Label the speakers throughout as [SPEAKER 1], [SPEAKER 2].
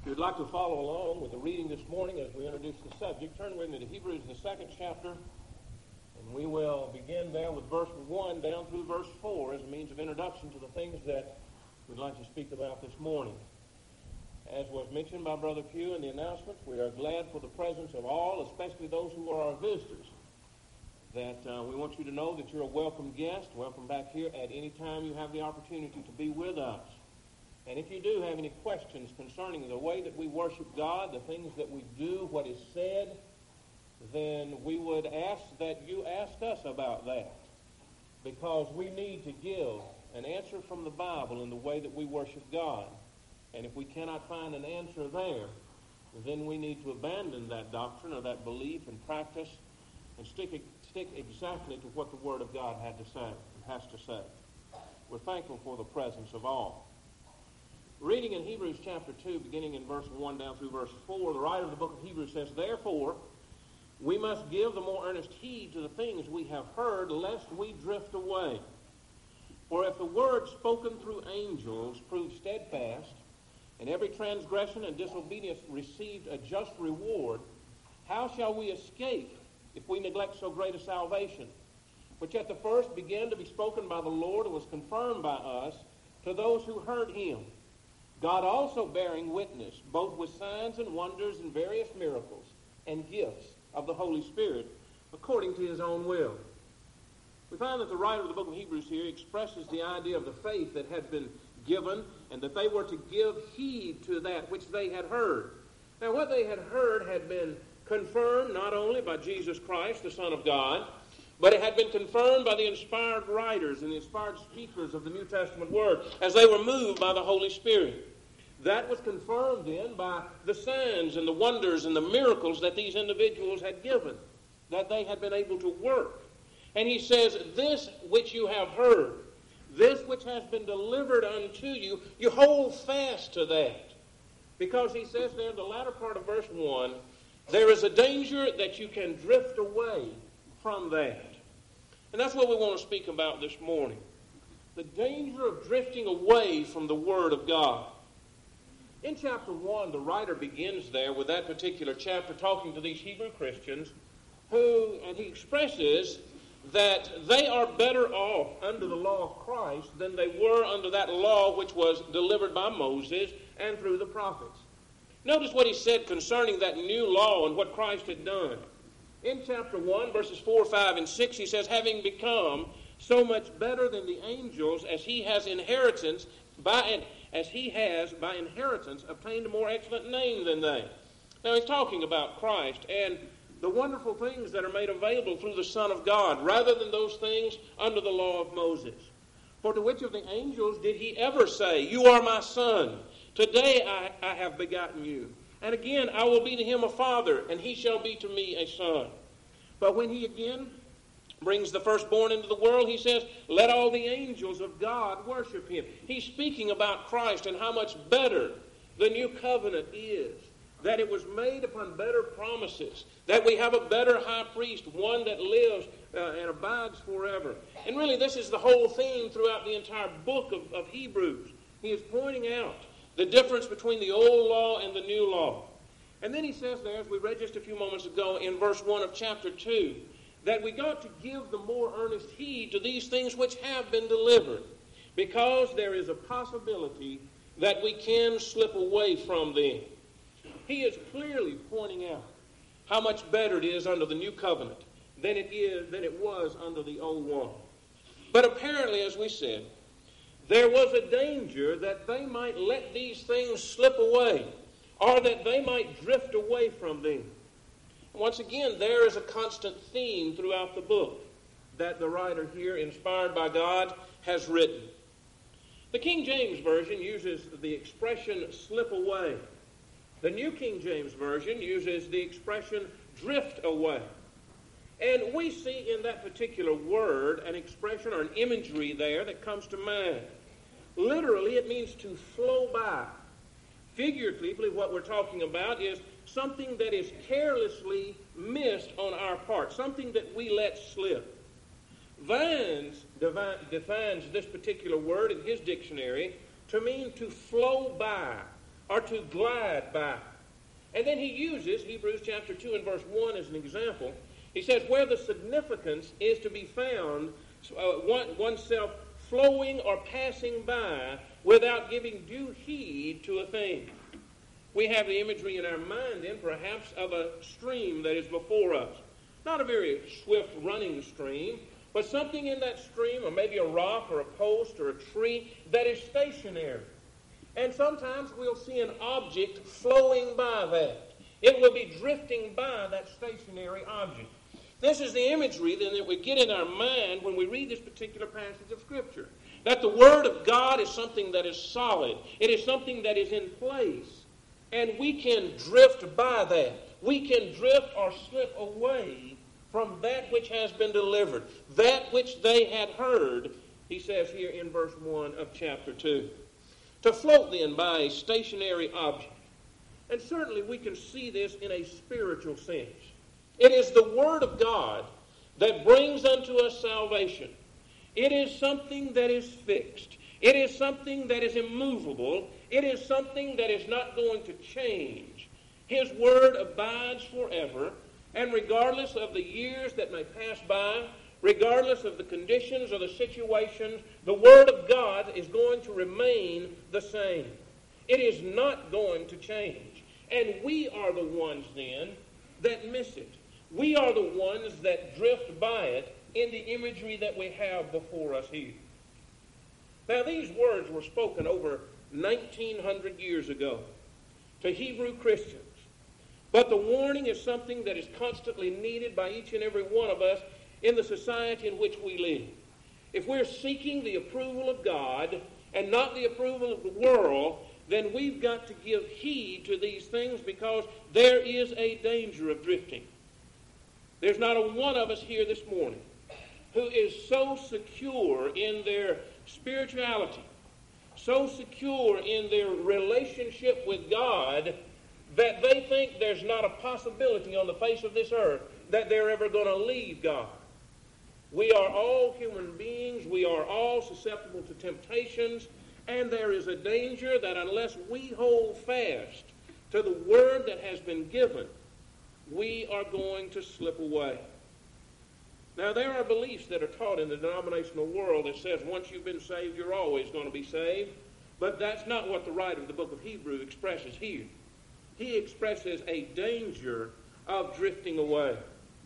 [SPEAKER 1] If you'd like to follow along with the reading this morning as we introduce the subject, turn with me to Hebrews, the second chapter, and we will begin there with verse 1 down through verse 4 as a means of introduction to the things that we'd like to speak about this morning. As was mentioned by Brother Pugh in the announcements, we are glad for the presence of all, especially those who are our visitors, that we want you to know that you're a welcome guest, welcome back here at any time you have the opportunity to be with us. And if you do have any questions concerning the way that we worship God, the things that we do, what is said, then we would ask that you ask us about that, because we need to give an answer from the Bible in the way that we worship God. And if we cannot find an answer there, then we need to abandon that doctrine or that belief and practice and stick exactly to what the Word of God has to say. We're thankful for the presence of all. Reading in Hebrews chapter 2, beginning in verse 1 down through verse 4, the writer of the book of Hebrews says, "Therefore, we must give the more earnest heed to the things we have heard, lest we drift away. For if the word spoken through angels proved steadfast, and every transgression and disobedience received a just reward, how shall we escape if we neglect so great a salvation, which at the first began to be spoken by the Lord and was confirmed by us to those who heard him? God also bearing witness, both with signs and wonders and various miracles and gifts of the Holy Spirit, according to his own will." We find that the writer of the book of Hebrews here expresses the idea of the faith that had been given, and that they were to give heed to that which they had heard. Now, what they had heard had been confirmed not only by Jesus Christ, the Son of God, but it had been confirmed by the inspired writers and the inspired speakers of the New Testament Word as they were moved by the Holy Spirit. That was confirmed then by the signs and the wonders and the miracles that these individuals had given, that they had been able to work. And he says, "This which you have heard, this which has been delivered unto you, you hold fast to that." Because he says there in the latter part of verse 1, there is a danger that you can drift away from that. And that's what we want to speak about this morning. The danger of drifting away from the Word of God. In chapter 1, the writer begins there with that particular chapter talking to these Hebrew Christians and he expresses that they are better off under the law of Christ than they were under that law which was delivered by Moses and through the prophets. Notice what he said concerning that new law and what Christ had done. In chapter 1, verses 4, 5, and 6, he says, "Having become so much better than the angels as he has by inheritance obtained a more excellent name than they." Now he's talking about Christ and the wonderful things that are made available through the Son of God, rather than those things under the law of Moses. "For to which of the angels did he ever say, 'You are my son, today I have begotten you'? And again, I will be to him a father, and he shall be to me a son. But when he again brings the firstborn into the world, he says, 'Let all the angels of God worship him.'" He's speaking about Christ and how much better the new covenant is, that it was made upon better promises, that we have a better high priest, one that lives and abides forever. And really, this is the whole theme throughout the entire book of Hebrews. He is pointing out the difference between the old law and the new law. And then he says there, as we read just a few moments ago in verse 1 of chapter 2, that we got to give the more earnest heed to these things which have been delivered, because there is a possibility that we can slip away from them. He is clearly pointing out how much better it is under the new covenant than it was under the old one. But apparently, as we said, there was a danger that they might let these things slip away, or that they might drift away from them. Once again, there is a constant theme throughout the book that the writer here, inspired by God, has written. The King James Version uses the expression "slip away." The New King James Version uses the expression "drift away." And we see in that particular word an expression or an imagery there that comes to mind. Literally, it means to flow by. Figuratively, what we're talking about is something that is carelessly missed on our part, something that we let slip. Vines defines this particular word in his dictionary to mean to flow by, or to glide by. And then he uses Hebrews chapter 2 and verse 1 as an example. He says, where the significance is to be found, oneself flowing or passing by without giving due heed to a thing. We have the imagery in our mind then perhaps of a stream that is before us. Not a very swift running stream, but something in that stream, or maybe a rock or a post or a tree, that is stationary. And sometimes we'll see an object flowing by that. It will be drifting by that stationary object. This is the imagery then that we get in our mind when we read this particular passage of Scripture. That the Word of God is something that is solid. It is something that is in place. And we can drift by that. We can drift or slip away from that which has been delivered. That which they had heard, he says here in verse 1 of chapter 2. To float then by a stationary object. And certainly we can see this in a spiritual sense. It is the Word of God that brings unto us salvation. It is something that is fixed. It is something that is immovable. It is something that is not going to change. His Word abides forever, and regardless of the years that may pass by, regardless of the conditions or the situations, the Word of God is going to remain the same. It is not going to change. And we are the ones then that miss it. We are the ones that drift by it in the imagery that we have before us here. Now these words were spoken over 1900 years ago to Hebrew Christians. But the warning is something that is constantly needed by each and every one of us in the society in which we live. If we're seeking the approval of God and not the approval of the world, then we've got to give heed to these things because there is a danger of drifting. There's not a one of us here this morning who is so secure in their spirituality, so secure in their relationship with God, that they think there's not a possibility on the face of this earth that they're ever going to leave God. We are all human beings. We are all susceptible to temptations. And there is a danger that unless we hold fast to the Word that has been given, we are going to slip away. Now, there are beliefs that are taught in the denominational world that says once you've been saved, you're always going to be saved. But that's not what the writer of the book of Hebrews expresses here. He expresses a danger of drifting away.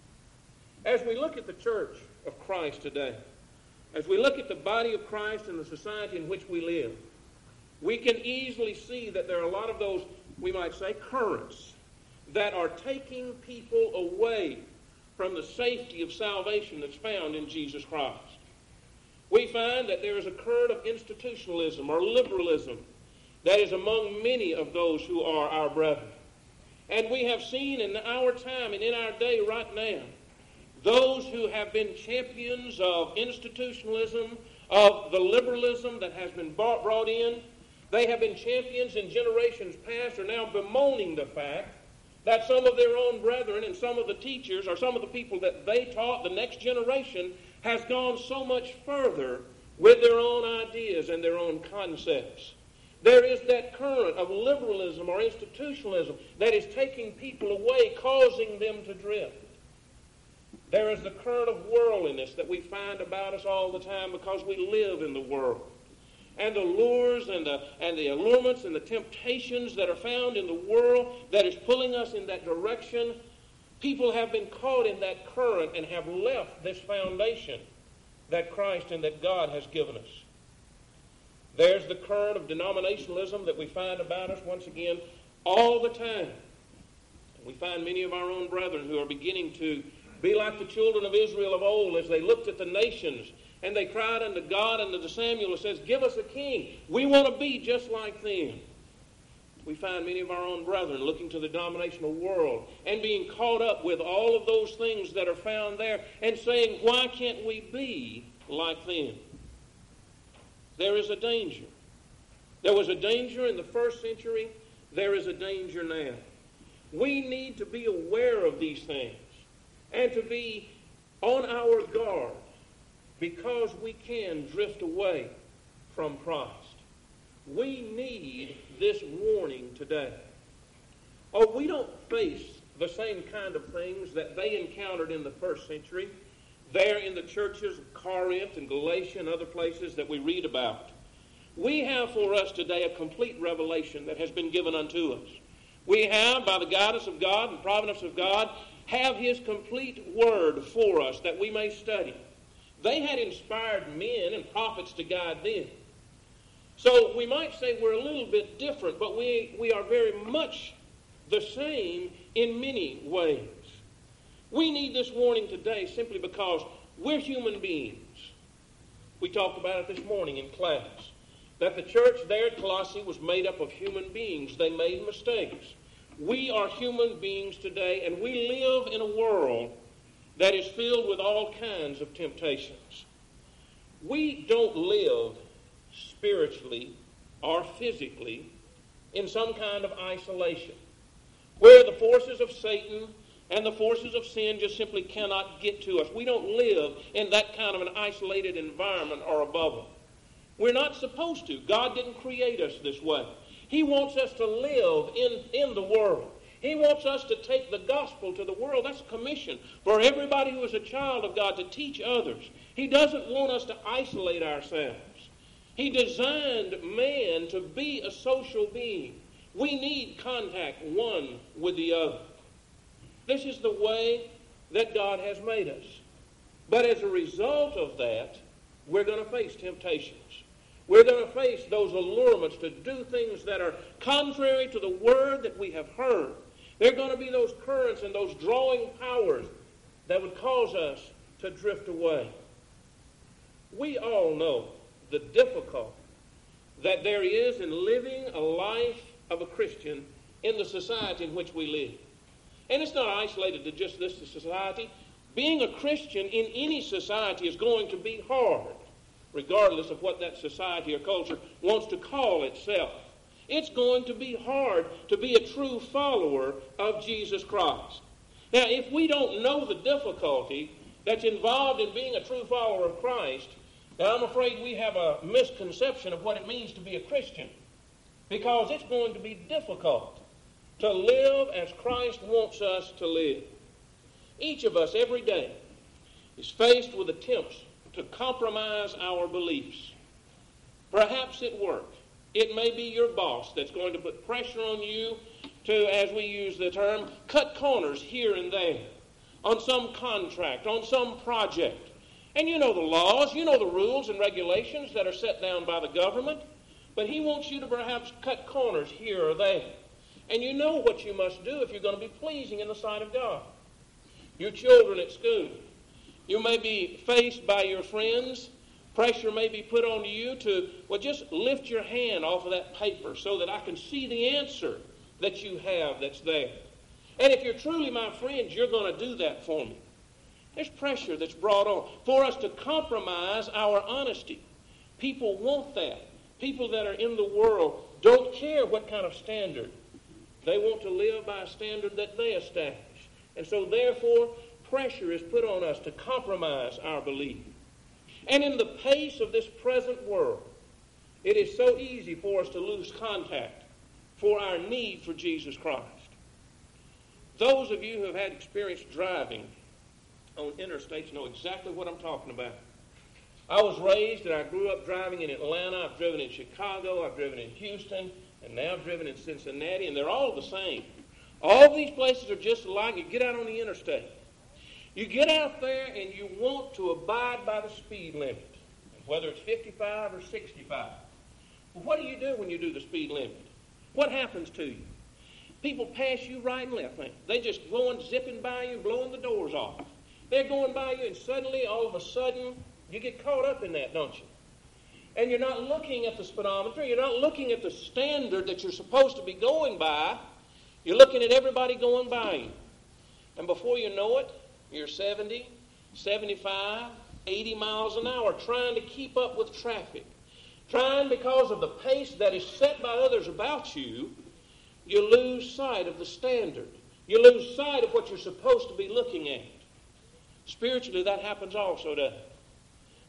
[SPEAKER 1] As we look at the church of Christ today, as we look at the body of Christ and the society in which we live, we can easily see that there are a lot of those, we might say, currents that are taking people away from the safety of salvation that's found in Jesus Christ. We find that there is a current of institutionalism or liberalism that is among many of those who are our brethren. And we have seen in our time and in our day right now, those who have been champions of institutionalism, of the liberalism that has been brought in, they have been champions in generations past, are now bemoaning the fact that some of their own brethren and some of the teachers or some of the people that they taught, the next generation, has gone so much further with their own ideas and their own concepts. There is that current of liberalism or institutionalism that is taking people away, causing them to drift. There is the current of worldliness that we find about us all the time because we live in the world. And the lures and the allurements and the temptations that are found in the world that is pulling us in that direction, people have been caught in that current and have left this foundation that Christ and that God has given us. There's the current of denominationalism that we find about us once again all the time. We find many of our own brethren who are beginning to be like the children of Israel of old as they looked at the nations and they cried unto God and unto Samuel and says, give us a king. We want to be just like them. We find many of our own brethren looking to the denominational world and being caught up with all of those things that are found there and saying, why can't we be like them? There is a danger. There was a danger in the first century. There is a danger now. We need to be aware of these things and to be on our guard because we can drift away from Christ. We need this warning today. Oh, we don't face the same kind of things that they encountered in the first century, there in the churches of Corinth and Galatia and other places that we read about. We have for us today a complete revelation that has been given unto us. We have, by the guidance of God and providence of God, have His complete Word for us that we may study. They had inspired men and prophets to guide them. So we might say we're a little bit different, but we are very much the same in many ways. We need this warning today simply because we're human beings. We talked about it this morning in class, that the church there at Colossae was made up of human beings. They made mistakes. We are human beings today, and we live in a world that is filled with all kinds of temptations. We don't live spiritually or physically in some kind of isolation, where the forces of Satan and the forces of sin just simply cannot get to us. We don't live in that kind of an isolated environment or a bubble. We're not supposed to. God didn't create us this way. He wants us to live in the world. He wants us to take the gospel to the world. That's a commission for everybody who is a child of God, to teach others. He doesn't want us to isolate ourselves. He designed man to be a social being. We need contact one with the other. This is the way that God has made us. But as a result of that, we're going to face temptations. We're going to face those allurements to do things that are contrary to the word that we have heard. There are going to be those currents and those drawing powers that would cause us to drift away. We all know the difficulty that there is in living a life of a Christian in the society in which we live. And it's not isolated to just this society. Being a Christian in any society is going to be hard, regardless of what that society or culture wants to call itself. It's going to be hard to be a true follower of Jesus Christ. Now, if we don't know the difficulty that's involved in being a true follower of Christ, now I'm afraid we have a misconception of what it means to be a Christian, because it's going to be difficult to live as Christ wants us to live. Each of us every day is faced with attempts to compromise our beliefs. Perhaps at work, it may be your boss that's going to put pressure on you to, as we use the term, cut corners here and there on some contract, on some project. And you know the laws, you know the rules and regulations that are set down by the government, but he wants you to perhaps cut corners here or there. And you know what you must do if you're going to be pleasing in the sight of God. Your children at school, you may be faced by your friends. Pressure may be put on you to, well, just lift your hand off of that paper so that I can see the answer that you have that's there. And if you're truly my friend, you're going to do that for me. There's pressure that's brought on for us to compromise our honesty. People want that. People that are in the world don't care what kind of standard. They want to live by a standard that they establish. And so, therefore, pressure is put on us to compromise our belief. And in the pace of this present world, it is so easy for us to lose contact for our need for Jesus Christ. Those of you who have had experience driving on interstates know exactly what I'm talking about. I was raised and I grew up driving in Atlanta. I've driven in Chicago. I've driven in Houston. And now I've driven in Cincinnati. And they're all the same. All these places are just alike. You get out on the interstate. You get out there and you want to abide by the speed limit, whether it's 55 or 65. Well, what do you do when you do the speed limit? What happens to you? People pass you right and left. They just going zipping by you, blowing the doors off. They're going by you, and suddenly, all of a sudden, you get caught up in that, don't you? And you're not looking at the speedometer. You're not looking at the standard that you're supposed to be going by. You're looking at everybody going by you. And before you know it, you're 70, 75, 80 miles an hour trying to keep up with traffic. Trying, because of the pace that is set by others about you, you lose sight of the standard. You lose sight of what you're supposed to be looking at. Spiritually, that happens also, doesn't it?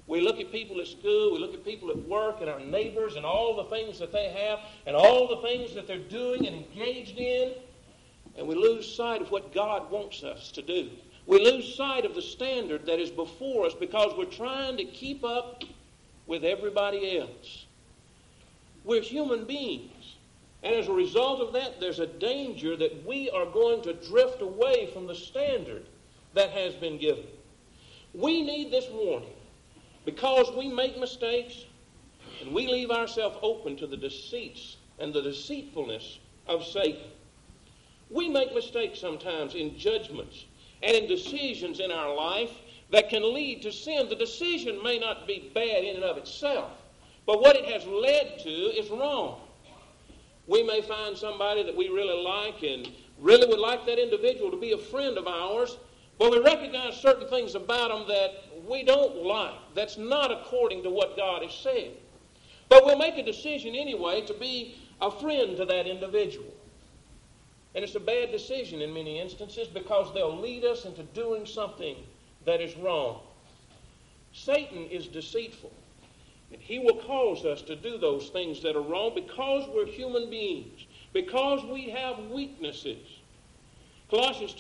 [SPEAKER 1] We look at people at school, we look at people at work and our neighbors and all the things that they have and all the things that they're doing and engaged in, and we lose sight of what God wants us to do. We lose sight of the standard that is before us because we're trying to keep up with everybody else. We're human beings, and as a result of that, there's a danger that we are going to drift away from the standard that has been given. We need this warning. Because we make mistakes and we leave ourselves open to the deceits and the deceitfulness of Satan. We make mistakes sometimes in judgments and in decisions in our life that can lead to sin. The decision may not be bad in and of itself, but what it has led to is wrong. We may find somebody that we really like and really would like that individual to be a friend of ours, but we recognize certain things about them that we don't like. That's not according to what God has said. But we'll make a decision anyway to be a friend to that individual. And it's a bad decision in many instances because they'll lead us into doing something that is wrong. Satan is deceitful. And he will cause us to do those things that are wrong because we're human beings, because we have weaknesses. Colossians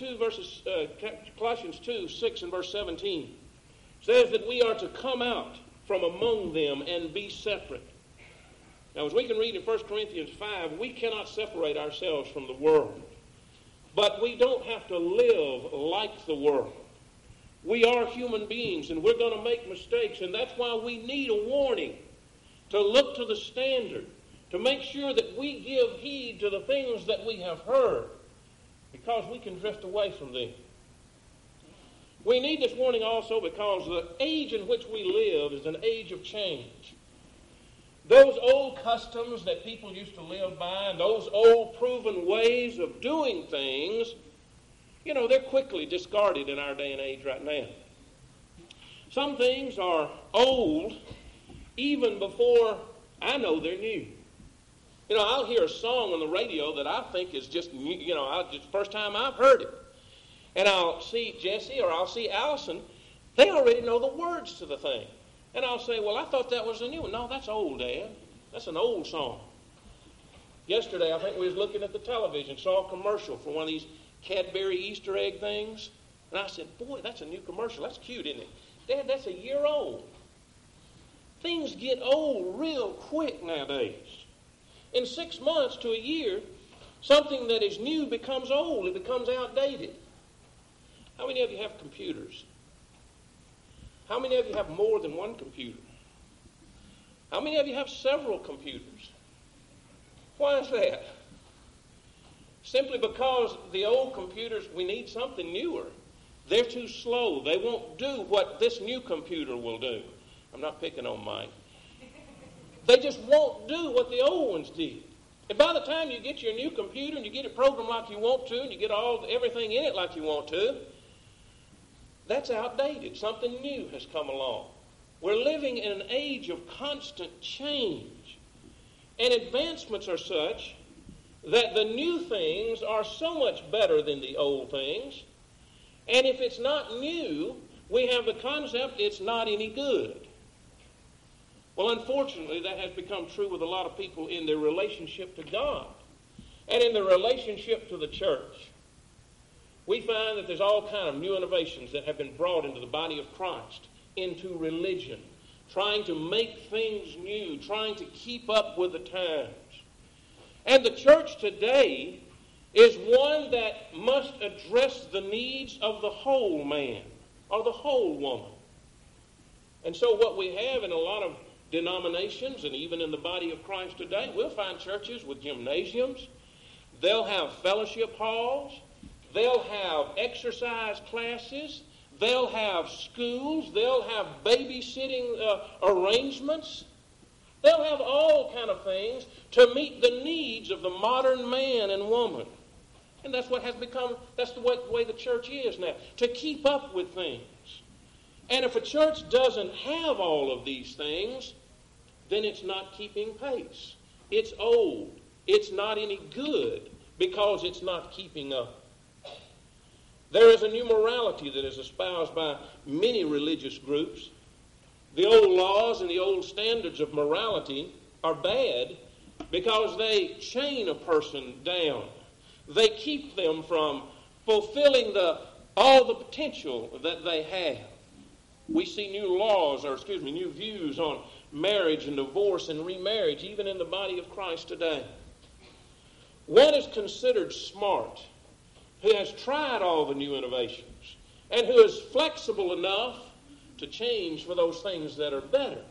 [SPEAKER 1] 2, 6 and verse 17 says that we are to come out from among them and be separate. Now, as we can read in 1 Corinthians 5, we cannot separate ourselves from the world. But we don't have to live like the world. We are human beings, and we're going to make mistakes, and that's why we need a warning to look to the standard, to make sure that we give heed to the things that we have heard, because we can drift away from them. We need this warning also because the age in which we live is an age of change. Those old customs that people used to live by and those old proven ways of doing things, they're quickly discarded in our day and age right now. Some things are old even before I know they're new. I'll hear a song on the radio that I think is just new, it's the first time I've heard it. And I'll see Jesse or I'll see Allison. They already know the words to the thing. And I'll say, well, I thought that was a new one. No, that's old, Dad. That's an old song. Yesterday, I think we was looking at the television, saw a commercial for one of these Cadbury Easter egg things. And I said, boy, that's a new commercial. That's cute, isn't it? Dad, that's a year old. Things get old real quick nowadays. In 6 months to a year, something that is new becomes old. It becomes outdated. How many of you have computers? How many of you have more than one computer? How many of you have several computers? Why is that? Simply because the old computers, we need something newer. They're too slow. They won't do what this new computer will do. I'm not picking on Mike. They just won't do what the old ones did. And by the time you get your new computer and you get it programmed like you want to and you get everything in it like you want to, that's outdated. Something new has come along. We're living in an age of constant change. And advancements are such that the new things are so much better than the old things. And if it's not new, we have the concept it's not any good. Well, unfortunately, that has become true with a lot of people in their relationship to God and in their relationship to the church. We find that there's all kind of new innovations that have been brought into the body of Christ, into religion, trying to make things new, trying to keep up with the times. And the church today is one that must address the needs of the whole man or the whole woman. And so what we have in a lot of denominations and even in the body of Christ today, we'll find churches with gymnasiums. They'll have fellowship halls. They'll have exercise classes. They'll have schools. They'll have babysitting arrangements. They'll have all kind of things to meet the needs of the modern man and woman. And that's what has become, that's the way the church is now, to keep up with things. And if a church doesn't have all of these things, then it's not keeping pace. It's old. It's not any good because it's not keeping up. There is a new morality that is espoused by many religious groups. The old laws and the old standards of morality are bad because they chain a person down. They keep them from fulfilling all the potential that they have. We see new views on marriage and divorce and remarriage, even in the body of Christ today. One is considered smart, who has tried all the new innovations, and who is flexible enough to change for those things that are better.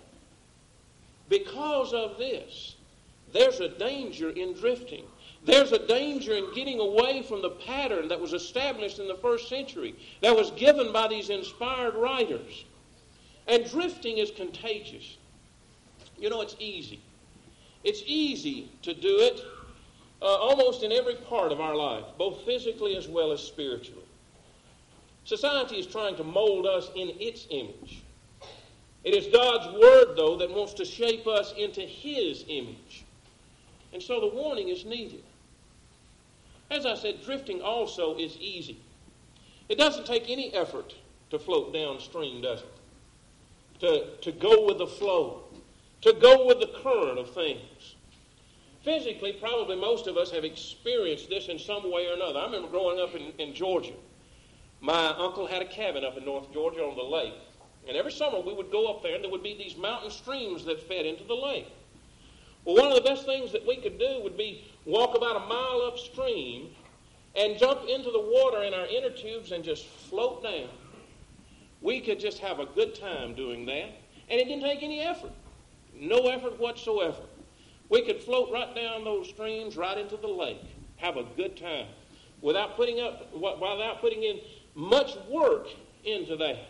[SPEAKER 1] Because of this, there's a danger in drifting. There's a danger in getting away from the pattern that was established in the first century, that was given by these inspired writers. And drifting is contagious. You know, it's easy. It's easy to do it almost in every part of our life, both physically as well as spiritually. Society is trying to mold us in its image. It is God's Word, though, that wants to shape us into His image. And so the warning is needed. As I said, drifting also is easy. It doesn't take any effort to float downstream, does it? To go with the flow, to go with the current of things. Physically, probably most of us have experienced this in some way or another. I remember growing up in Georgia. My uncle had a cabin up in North Georgia on the lake. And every summer we would go up there, and there would be these mountain streams that fed into the lake. Well, one of the best things that we could do would be walk about a mile upstream and jump into the water in our inner tubes and just float down. We could just have a good time doing that, and it didn't take any effort. No effort whatsoever. We could float right down those streams, right into the lake, have a good time, without putting in much work into that.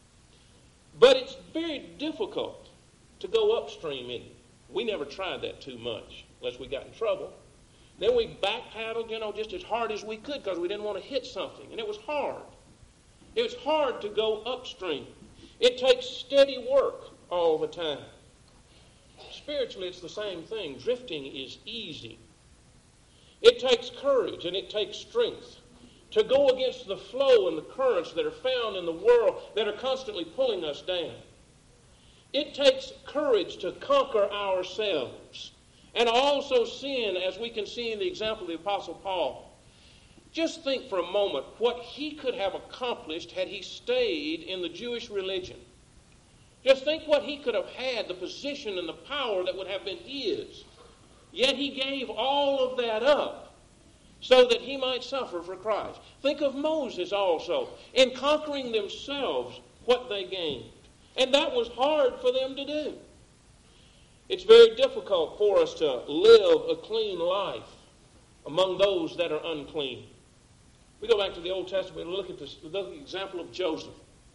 [SPEAKER 1] But it's very difficult to go upstream in it. We never tried that too much, unless we got in trouble. Then we back paddled, just as hard as we could because we didn't want to hit something. And it was hard. It was hard to go upstream. It takes steady work all the time. Spiritually, it's the same thing. Drifting is easy. It takes courage and it takes strength to go against the flow and the currents that are found in the world that are constantly pulling us down. It takes courage to conquer ourselves and also sin, as we can see in the example of the Apostle Paul. Just think for a moment what he could have accomplished had he stayed in the Jewish religion. Just think what he could have had, the position and the power that would have been his. Yet he gave all of that up so that he might suffer for Christ. Think of Moses also, in conquering themselves, what they gained. And that was hard for them to do. It's very difficult for us to live a clean life among those that are unclean. We go back to the Old Testament and look at the example of Joseph.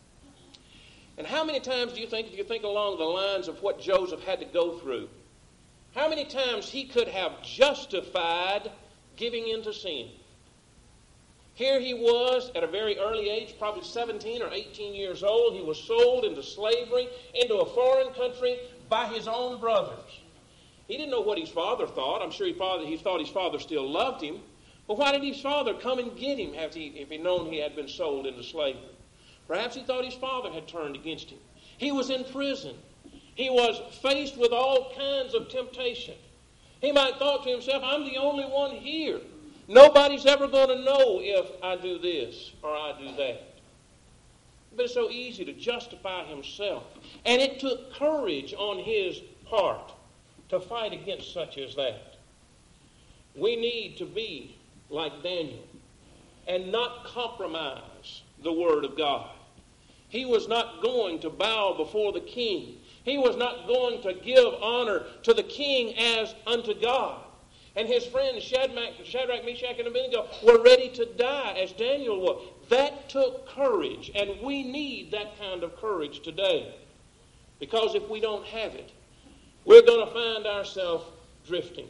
[SPEAKER 1] And how many times do you think, if you think along the lines of what Joseph had to go through, how many times he could have justified giving into sin? Here he was at a very early age, probably 17 or 18 years old. He was sold into slavery, into a foreign country by his own brothers. He didn't know what his father thought. I'm sure he thought his father still loved him. But why did his father come and get him if he known he had been sold into slavery? Perhaps he thought his father had turned against him. He was in prison. He was faced with all kinds of temptation. He might have thought to himself, I'm the only one here. Nobody's ever going to know if I do this or I do that. But it's so easy to justify himself. And it took courage on his part to fight against such as that. We need to be like Daniel and not compromise the Word of God. He was not going to bow before the king. He was not going to give honor to the king as unto God. And his friends Shadrach, Meshach, and Abednego were ready to die as Daniel was. That took courage, and we need that kind of courage today. Because if we don't have it, we're going to find ourselves drifting.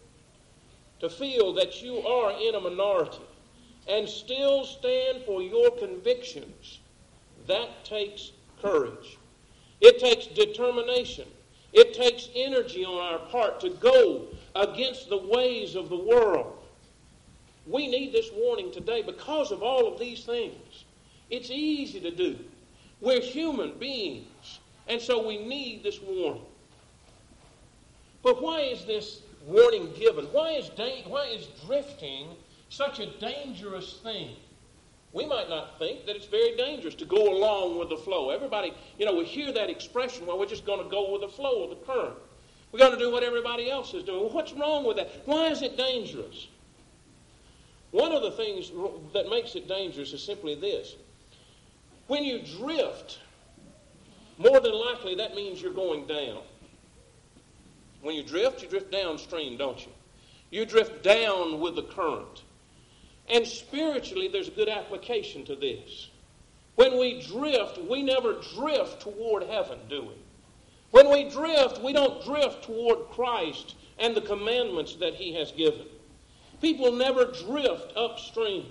[SPEAKER 1] To feel that you are in a minority and still stand for your convictions, that takes courage. It takes determination. It takes energy on our part to go against the ways of the world. We need this warning today because of all of these things. It's easy to do. We're human beings. And so we need this warning. But why is this warning given? Why is drifting such a dangerous thing? We might not think that it's very dangerous to go along with the flow. Everybody, we hear that expression, well, we're just going to go with the flow of the current. We're going to do what everybody else is doing. Well, what's wrong with that? Why is it dangerous? One of the things that makes it dangerous is simply this. When you drift, more than likely that means you're going down. When you drift downstream, don't you? You drift down with the current. And spiritually, there's a good application to this. When we drift, we never drift toward heaven, do we? When we drift, we don't drift toward Christ and the commandments that He has given. People never drift upstream.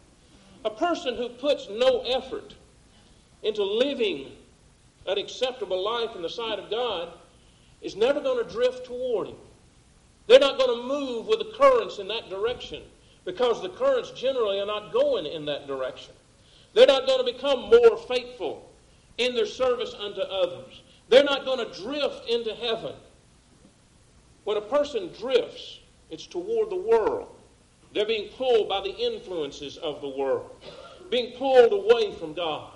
[SPEAKER 1] A person who puts no effort into living an acceptable life in the sight of God is never going to drift toward Him. They're not going to move with the currents in that direction because the currents generally are not going in that direction. They're not going to become more faithful in their service unto others. They're not going to drift into heaven. When a person drifts, it's toward the world. They're being pulled by the influences of the world, being pulled away from God.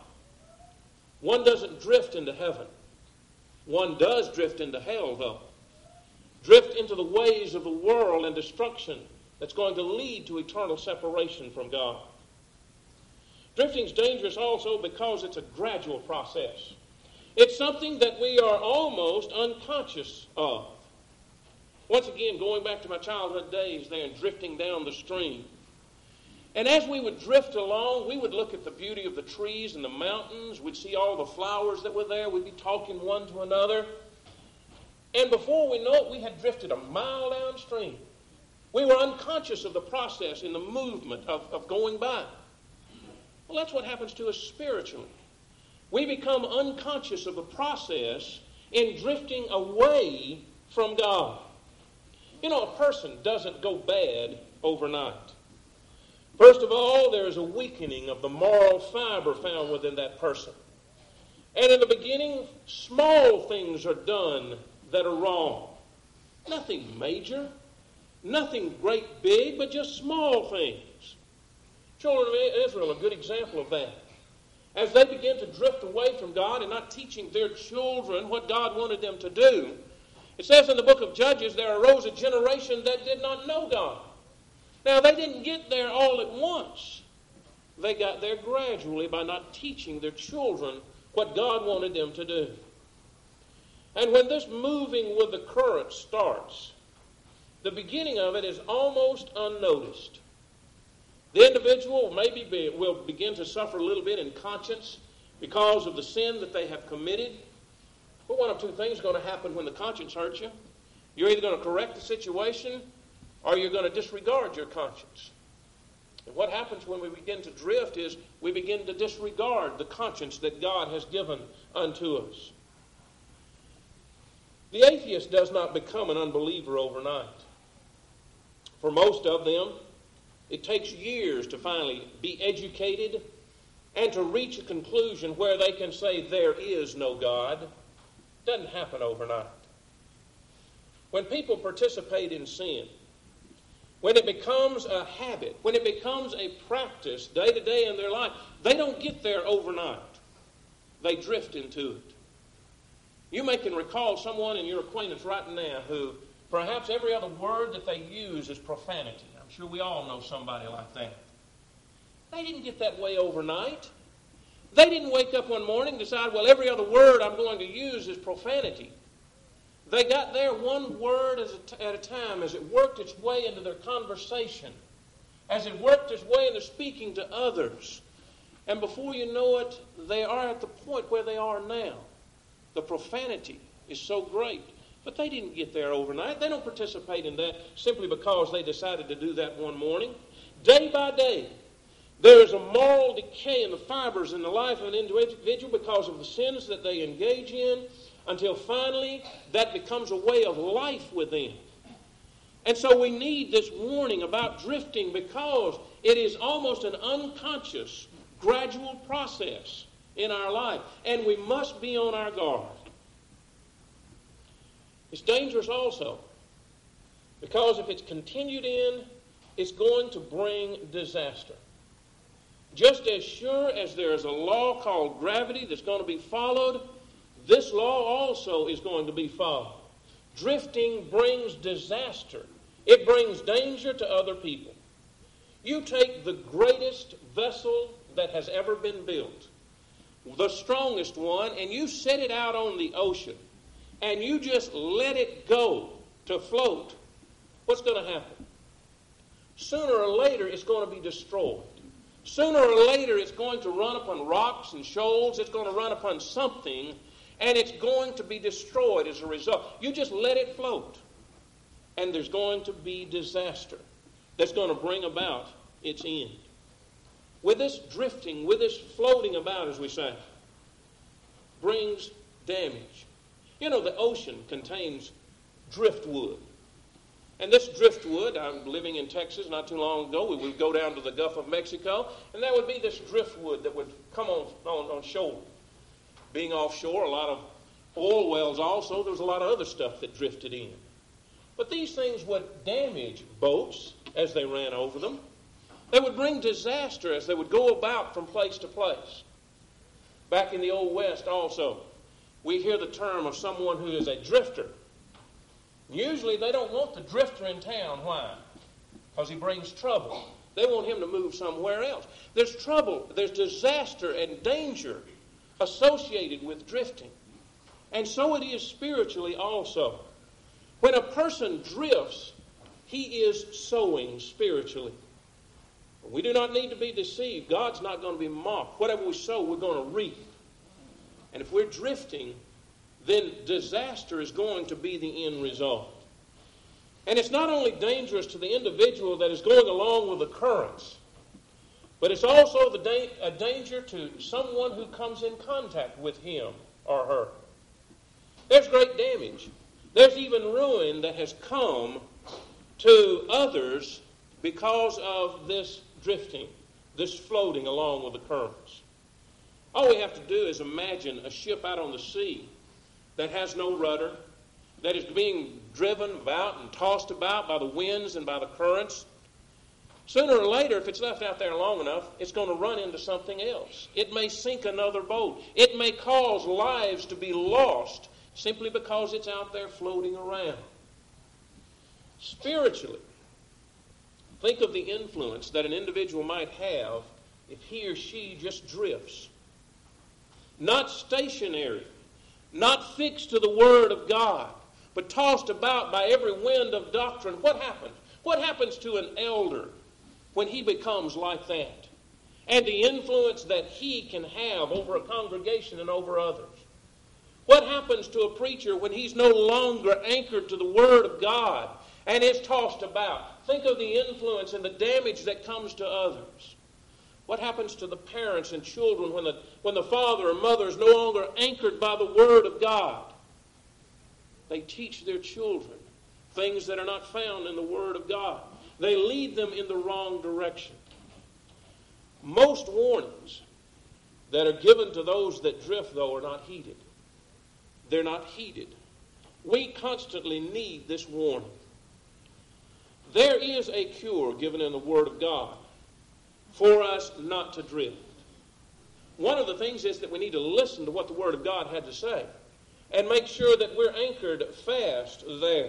[SPEAKER 1] One doesn't drift into heaven. One does drift into hell, though. Drift into the ways of the world and destruction that's going to lead to eternal separation from God. Drifting is dangerous also because it's a gradual process. It's something that we are almost unconscious of. Once again, going back to my childhood days there and drifting down the stream. And as we would drift along, we would look at the beauty of the trees and the mountains. We'd see all the flowers that were there. We'd be talking one to another. And before we know it, we had drifted a mile downstream. We were unconscious of the process in the movement of going by. Well, that's what happens to us spiritually. We become unconscious of the process in drifting away from God. A person doesn't go bad overnight. First of all, there is a weakening of the moral fiber found within that person. And in the beginning, small things are done that are wrong. Nothing major, nothing great big, but just small things. Children of Israel are a good example of that. As they begin to drift away from God and not teaching their children what God wanted them to do, it says in the book of Judges, there arose a generation that did not know God. Now, they didn't get there all at once. They got there gradually by not teaching their children what God wanted them to do. And when this moving with the current starts, the beginning of it is almost unnoticed. The individual will begin to suffer a little bit in conscience because of the sin that they have committed. But one of two things is going to happen when the conscience hurts you. You're either going to correct the situation or you're going to disregard your conscience. And what happens when we begin to drift is we begin to disregard the conscience that God has given unto us. The atheist does not become an unbeliever overnight. For most of them, it takes years to finally be educated and to reach a conclusion where they can say there is no God. It doesn't happen overnight. When people participate in sin, when it becomes a habit, when it becomes a practice day to day in their life, they don't get there overnight. They drift into it. You may can recall someone in your acquaintance right now who perhaps every other word that they use is profanity. I'm sure we all know somebody like that. They didn't get that way overnight. They didn't wake up one morning and decide, well, every other word I'm going to use is profanity. They got there one word at a time as it worked its way into their conversation, as it worked its way into speaking to others. And before you know it, they are at the point where they are now. The profanity is so great. But they didn't get there overnight. They don't participate in that simply because they decided to do that one morning. Day by day, there is a moral decay in the fibers in the life of an individual because of the sins that they engage in, until finally that becomes a way of life within. And so we need this warning about drifting because it is almost an unconscious, gradual process in our life. And we must be on our guard. It's dangerous also, because if it's continued in, it's going to bring disaster. Just as sure as there is a law called gravity that's going to be followed, this law also is going to be followed. Drifting brings disaster. It brings danger to other people. You take the greatest vessel that has ever been built, the strongest one, and you set it out on the ocean, and you just let it go to float. What's going to happen? Sooner or later, it's going to be destroyed. Sooner or later, it's going to run upon rocks and shoals. It's going to run upon something, and it's going to be destroyed as a result. You just let it float, and there's going to be disaster that's going to bring about its end. With this drifting, with this floating about, as we say, brings damage. You know, the ocean contains driftwood. And this driftwood, I'm living in Texas not too long ago, we would go down to the Gulf of Mexico, and there would be this driftwood that would come on shore. Being offshore, a lot of oil wells also, there was a lot of other stuff that drifted in. But these things would damage boats as they ran over them. They would bring disaster as they would go about from place to place. Back in the Old West also, we hear the term of someone who is a drifter. Usually they don't want the drifter in town. Why? Because he brings trouble. They want him to move somewhere else. There's trouble, there's disaster and danger associated with drifting. And so it is spiritually also. When a person drifts, he is sowing spiritually. We do not need to be deceived. God's not going to be mocked. Whatever we sow, we're going to reap. And if we're drifting, then disaster is going to be the end result. And it's not only dangerous to the individual that is going along with the currents, but it's also a danger to someone who comes in contact with him or her. There's great damage. There's even ruin that has come to others because of this drifting, this floating along with the currents. All we have to do is imagine a ship out on the sea that has no rudder, that is being driven about and tossed about by the winds and by the currents. Sooner or later, if it's left out there long enough, it's going to run into something else. It may sink another boat. It may cause lives to be lost simply because it's out there floating around. Spiritually, think of the influence that an individual might have if he or she just drifts. Not stationary, not fixed to the Word of God, but tossed about by every wind of doctrine. What happens? What happens to an elder when he becomes like that? And the influence that he can have over a congregation and over others. What happens to a preacher when he's no longer anchored to the Word of God and is tossed about? Think of the influence and the damage that comes to others. What happens to the parents and children when the father or mother is no longer anchored by the Word of God? They teach their children things that are not found in the Word of God. They lead them in the wrong direction. Most warnings that are given to those that drift, though, are not heeded. They're not heeded. We constantly need this warning. There is a cure given in the Word of God for us not to drift. One of the things is that we need to listen to what the Word of God had to say and make sure that we're anchored fast there.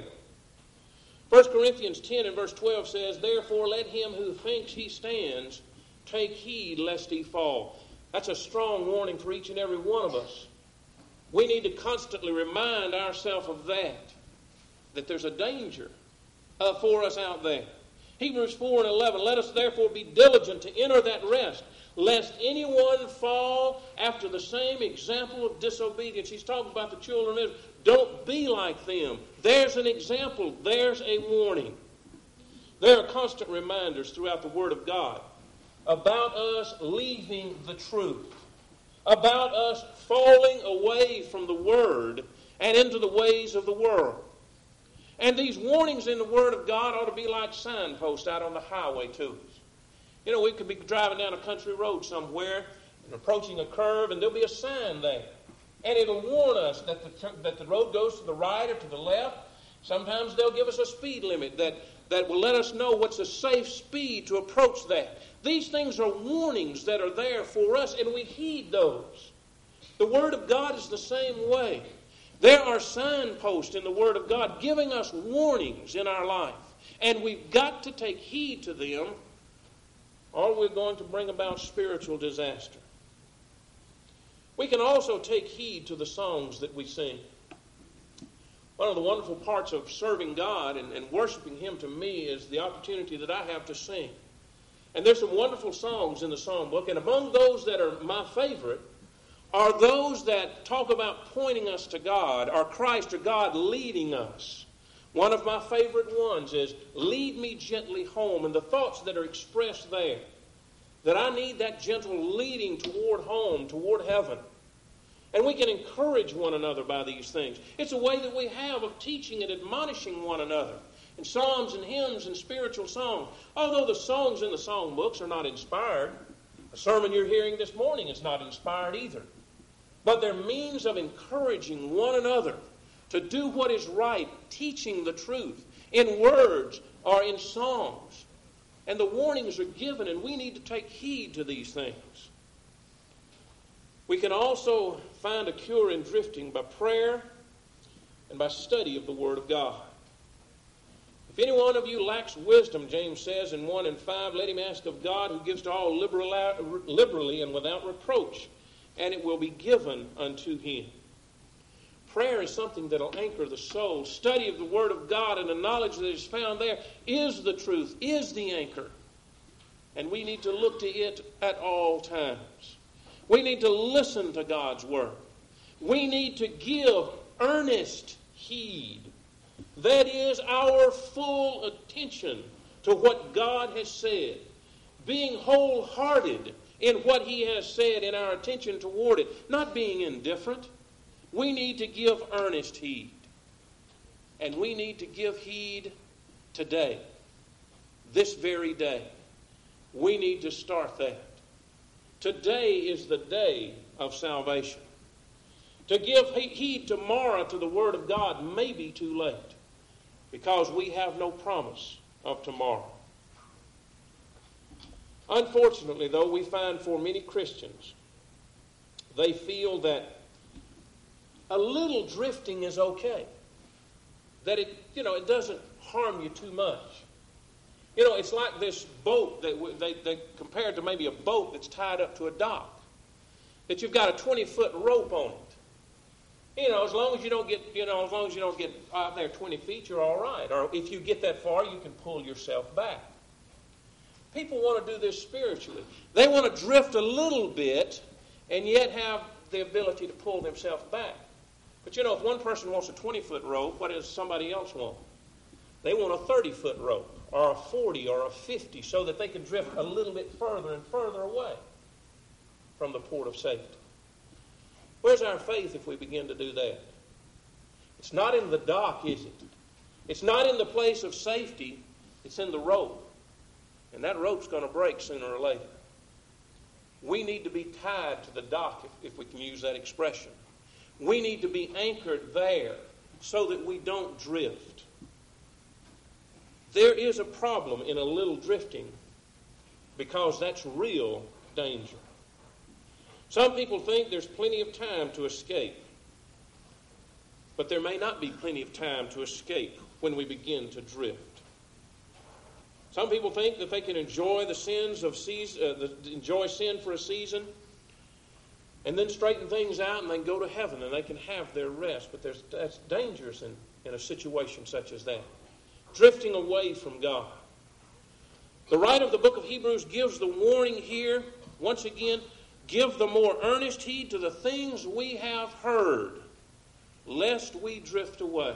[SPEAKER 1] 1 Corinthians 10 and verse 12 says, "Therefore let him who thinks he stands take heed lest he fall." That's a strong warning for each and every one of us. We need to constantly remind ourselves of that there's a danger for us out there. Hebrews 4 and 11, "Let us therefore be diligent to enter that rest, lest anyone fall after the same example of disobedience." He's talking about the children of Israel. Don't be like them. There's an example. There's a warning. There are constant reminders throughout the Word of God about us leaving the truth, about us falling away from the Word and into the ways of the world. And these warnings in the Word of God ought to be like signposts out on the highway to us. You know, we could be driving down a country road somewhere and approaching a curve, and there'll be a sign there. And it'll warn us that the road goes to the right or to the left. Sometimes they'll give us a speed limit that will let us know what's a safe speed to approach that. These things are warnings that are there for us, and we heed those. The Word of God is the same way. There are signposts in the Word of God giving us warnings in our life, and we've got to take heed to them, or we're going to bring about spiritual disaster. We can also take heed to the songs that we sing. One of the wonderful parts of serving God and worshiping Him to me is the opportunity that I have to sing. And there's some wonderful songs in the song book, and among those that are my favorite are those that talk about pointing us to God, or Christ or God leading us. One of my favorite ones is, "Lead me gently home," and the thoughts that are expressed there, that I need that gentle leading toward home, toward heaven. And we can encourage one another by these things. It's a way that we have of teaching and admonishing one another in psalms and hymns and spiritual songs. Although the songs in the song books are not inspired, the sermon you're hearing this morning is not inspired either. But they're means of encouraging one another to do what is right, teaching the truth in words or in songs. And the warnings are given, and we need to take heed to these things. We can also find a cure in drifting by prayer and by study of the Word of God. If any one of you lacks wisdom, James says in 1:5, let him ask of God, who gives to all liberally and without reproach, and it will be given unto him. Prayer is something that will anchor the soul. Study of the Word of God and the knowledge that is found there is the truth, is the anchor. And we need to look to it at all times. We need to listen to God's Word. We need to give earnest heed. That is our full attention to what God has said. Being wholehearted in what He has said in our attention toward it. Not being indifferent. We need to give earnest heed. And we need to give heed today. This very day. We need to start that. Today is the day of salvation. To give heed tomorrow to the Word of God may be too late, because we have no promise of tomorrow. Unfortunately, though, we find for many Christians, they feel that a little drifting is okay. That it doesn't harm you too much. It's like this boat that they compared to maybe a boat that's tied up to a dock. That you've got a 20-foot rope on it. As long as you don't get out there 20 feet, you're all right. Or if you get that far, you can pull yourself back. People want to do this spiritually. They want to drift a little bit and yet have the ability to pull themselves back. But if one person wants a 20-foot rope, what does somebody else want? They want a 30-foot rope, or a 40 or a 50, so that they can drift a little bit further and further away from the port of safety. Where's our faith if we begin to do that? It's not in the dock, is it? It's not in the place of safety. It's in the rope. And that rope's going to break sooner or later. We need to be tied to the dock, if we can use that expression. We need to be anchored there so that we don't drift. There is a problem in a little drifting, because that's real danger. Some people think there's plenty of time to escape. But there may not be plenty of time to escape when we begin to drift. Some people think that they can enjoy enjoy sin for a season and then straighten things out and then go to heaven and they can have their rest. But that's dangerous in a situation such as that. Drifting away from God. The writer of the book of Hebrews gives the warning here, once again, give the more earnest heed to the things we have heard, lest we drift away.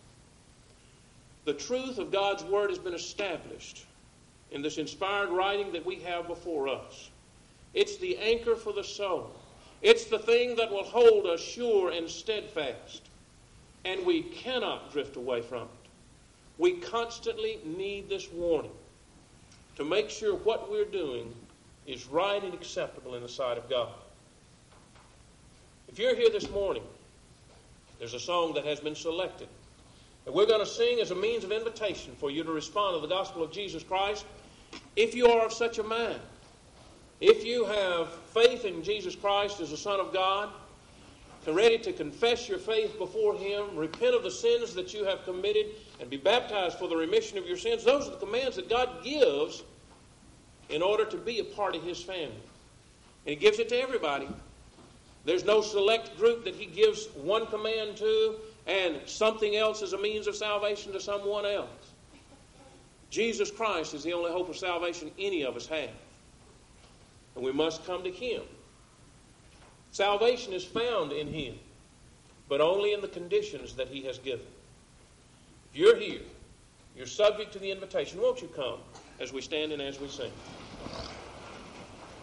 [SPEAKER 1] The truth of God's Word has been established in this inspired writing that we have before us. It's the anchor for the soul. It's the thing that will hold us sure and steadfast. And we cannot drift away from it. We constantly need this warning to make sure what we're doing is right and acceptable in the sight of God. If you're here this morning, there's a song that has been selected that we're going to sing as a means of invitation for you to respond to the gospel of Jesus Christ. If you are of such a mind, if you have faith in Jesus Christ as the Son of God, and ready to confess your faith before Him, repent of the sins that you have committed, and be baptized for the remission of your sins, those are the commands that God gives in order to be a part of His family. And He gives it to everybody. There's no select group that He gives one command to and something else as a means of salvation to someone else. Jesus Christ is the only hope of salvation any of us have. And we must come to Him. Salvation is found in Him, but only in the conditions that He has given. If you're here, you're subject to the invitation. Won't you come as we stand and as we sing?